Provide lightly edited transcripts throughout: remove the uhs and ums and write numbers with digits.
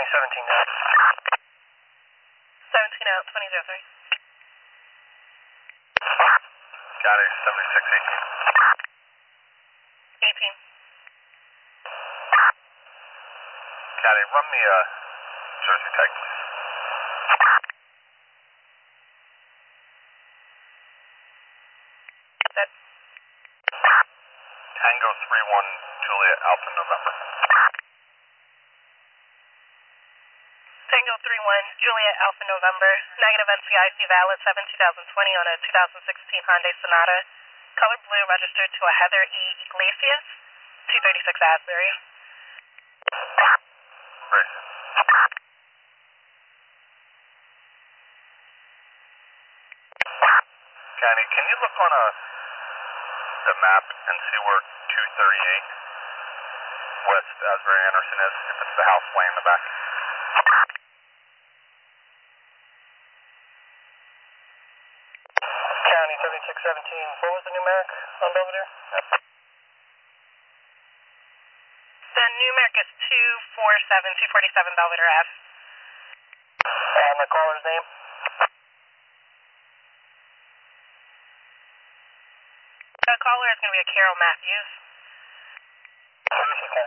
17 out. 17 out, 2003. County 7618. 18. County, run me a Jersey tag, please. Set. Tango 31 Juliet Alpha November. Tango 31, Juliet Alpha November, negative NCIC valid 7/2020 on a 2016 Hyundai Sonata, color blue, registered to a Heather E. Iglesias, 236 Asbury. Race. County, can you look on the map and see where 238 West Asbury Anderson is? If it's the house way in the back. County 7617. What was the numeric on Belvedere? The numeric is 247 Belvedere Ave. And the caller's name? The caller is going to be a Carol Matthews. Okay.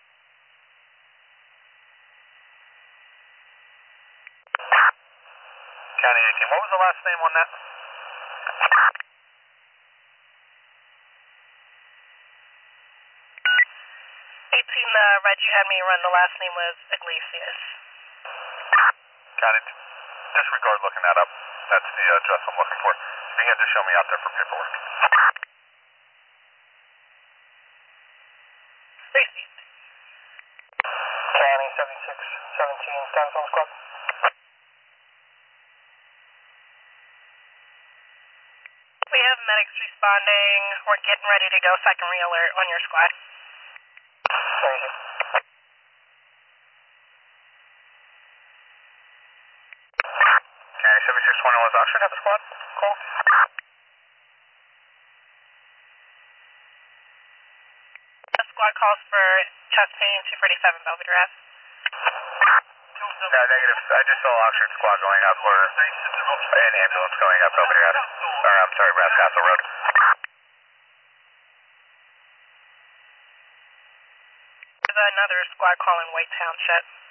County 18, what was the last name on that? 18, the red you had me run, the last name was Iglesias. County, disregard looking that up. That's the address I'm looking for. If you can just show me out there for paperwork. Received. County 7617. Status on squad? We have medics responding. We're getting ready to go. Second re-alert on your squad. Thank you. County 7621 was Oxford, have a squad? Cool. The squad calls for chest pain, 247 Belvedere Ave. No, negative. I just saw Oxford squad going up, or an ambulance going up Belvedere Ave. Or, I'm sorry, Castle Road. There's another squad calling White Township.